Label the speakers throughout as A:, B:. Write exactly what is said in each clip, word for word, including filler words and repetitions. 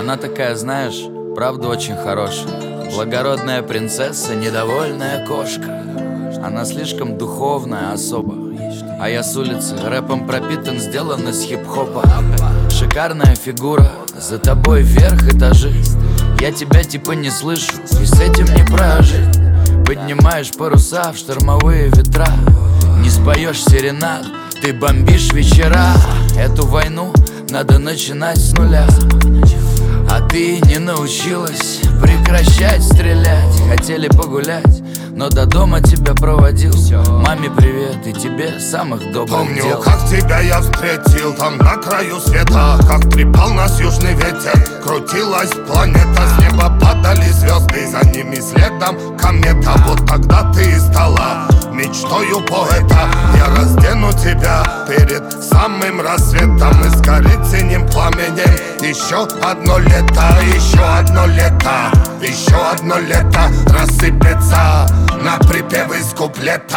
A: Она такая, знаешь, правда очень хорошая. Благородная принцесса, недовольная кошка. Она слишком духовная особа. А я с улицы, рэпом пропитан, сделан из хип-хопа. Шикарная фигура, за тобой вверх этажи. Я тебя типа не слышу, и с этим не прожить. Поднимаешь паруса в штормовые ветра. Не споешь серенад, ты бомбишь вечера. Эту войну надо начинать с нуля. А ты не научилась прекращать стрелять. Хотели погулять, но до дома тебя проводил. Маме привет и тебе самых добрых
B: Помню,
A: дел.
B: как тебя я встретил там на краю света. Как трепал нас южный ветер, крутилась планета. С неба падали звезды, за ними следом комета. Вот тогда ты и стала мечтою поэта. Я раздену тебя перед самым рассветом, и сгорит синим пламенем еще одно лето, еще одно лето, еще одно лето рассыпется на припев из куплета.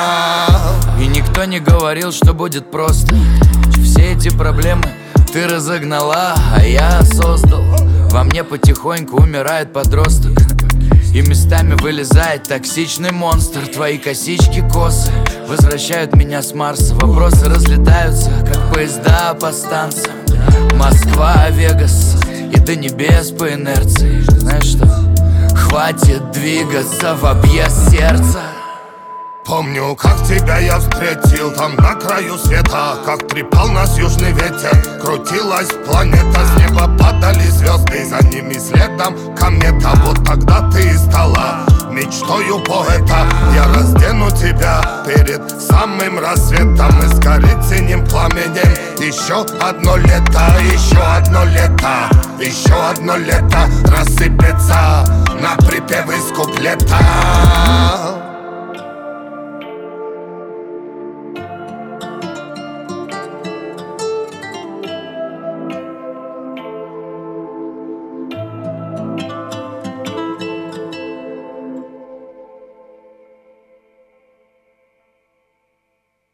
A: И никто не говорил, что будет просто. Все эти проблемы ты разогнала, а я создал. Во мне потихоньку умирает подросток, и местами вылезает токсичный монстр. Твои косички косы возвращают меня с Марса. Вопросы разлетаются, как поезда по станциям. Москва, Вегас и до небес по инерции. Знаешь что? Хватит двигаться в объезд сердца.
B: Помню, как тебя я встретил там на краю света. Как трепал нас южный ветер, крутилась планета. С неба падали звезды, за ними следом комета. Вот тогда ты и стала мечтою поэта. Я раздену тебя перед самым рассветом, и сгорит синим пламенем еще одно лето, еще одно лето, еще одно лето рассыпется на припев из куплета.